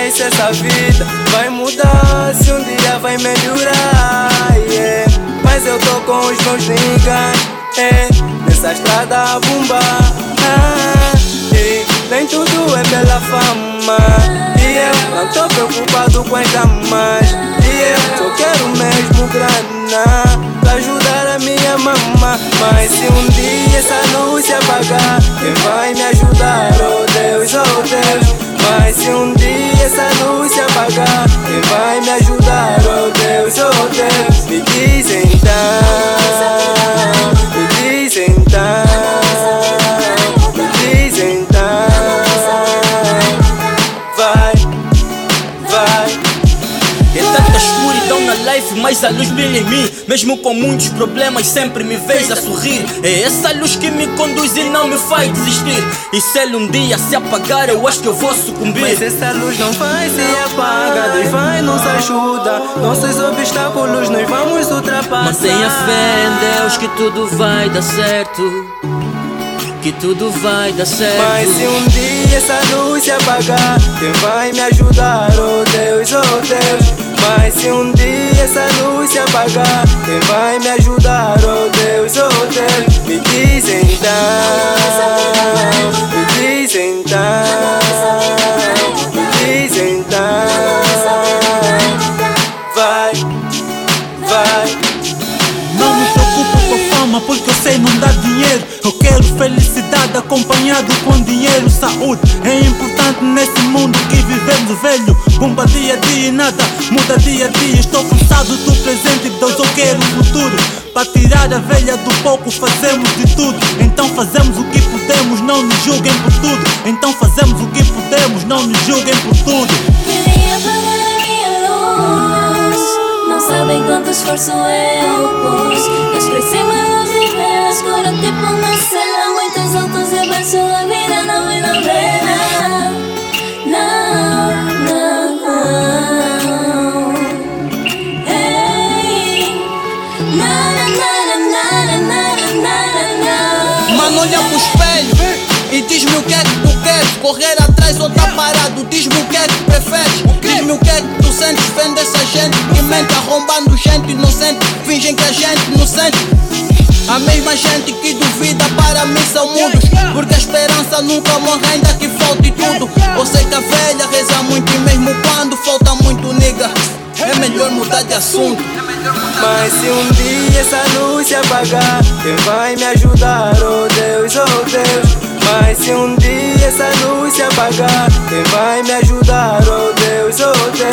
sei se essa vida vai mudar, se um dia vai melhorar, yeah. Mas eu tô com os meus niggas, nessa estrada a bombar, e nem tudo é pela fama, e eu não tô preocupado com as damas, e eu só quero mesmo grana pra ajudar a minha mamã. Mas se um dia essa luz se apagar, quem vai me ajudar? Oh Deus, oh Deus. Mas se um dia essa luz se apagar, quem vai me ajudar? Oh Deus, oh Deus. Me diz então, me diz então, me diz então. Vai, vai. É tanta escuridão na life, mas a luz brilha em mim. Mesmo com muitos problemas, sempre me vejo a sorrir. É essa luz que me conduz e não me faz desistir. E se ele um dia se apagar, eu acho que eu vou sucumbir. Mas essa luz não vai se apagar, Deus vai nos ajudar. Nossos obstáculos nós vamos ultrapassar. Mantenha fé em Deus que tudo vai dar certo, que tudo vai dar certo. Mas se um dia essa luz se apagar, quem vai me ajudar? Oh Deus, oh Deus. Mas se um dia essa luz se apagar, quem vai me ajudar? Oh Deus, oh Deus. Me diz então, me diz então, me diz então. Vai, vai. Não me preocupo com a fama, porque eu sei não dá dinheiro. Eu quero felicidade acompanhado com dinheiro. Saúde é importante nesse mundo que vivemos, velho. Bomba dia a dia e nada muda dia a dia. Estou cansado do presente, Deus, eu quero o futuro. Para tirar a velha do pouco fazemos de tudo. Então fazemos o que podemos, não nos julguem por tudo. Então fazemos o que podemos, não nos julguem por tudo. Queria apagar a minha luz, não sabem quanto esforço eu pus. Eu esqueci meus níveis, escuro tipo uma cela. Muitos altos e baixos, a vida não é novela. Não, não. Ei, nada, nada, nada, nada, nada. Mano, olha pro espelho e diz-me o que é que tu queres. Correr atrás ou tá parado, diz-me o que é que preferes. Diz-me o que é que tu sentes, vendo essa gente que mente, arrombando gente inocente, fingem que a gente não sente. A mesma gente que duvida para mim são mudos, porque a esperança nunca morre ainda que falte tudo. Eu sei que a velha reza muito e mesmo quando falta muito nigga, é melhor mudar de assunto. Mas se um dia essa luz se apagar, quem vai me ajudar? Oh Deus, oh Deus. Mas se um dia essa luz se apagar, quem vai me ajudar? Oh Deus, oh Deus.